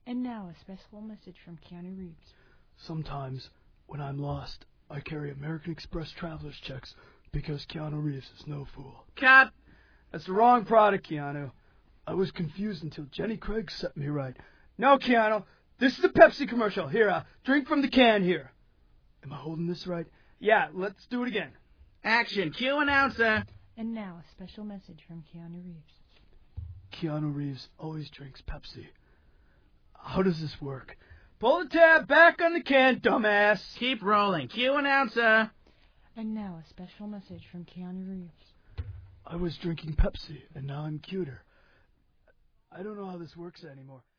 And now a special message from Keanu Reeves. Sometimes, when I'm lost, I carry American Express traveler's checks because Keanu Reeves is no fool. Cut! That's the wrong product, Keanu. I was confused until Jenny Craig set me right. No, Keanu. This is a Pepsi commercial. Here, drink from the can here. Am I holding this right? Yeah, let's do it again. Action. Cue announcer. And now a special message from Keanu Reeves. Keanu Reeves always drinks Pepsi. How does this work? Pull the tab back on the can, dumbass. Keep rolling. Cue announcer. And now a special message from Keanu Reeves. I was drinking Pepsi, and now I'm cuter. I don't know how this works anymore.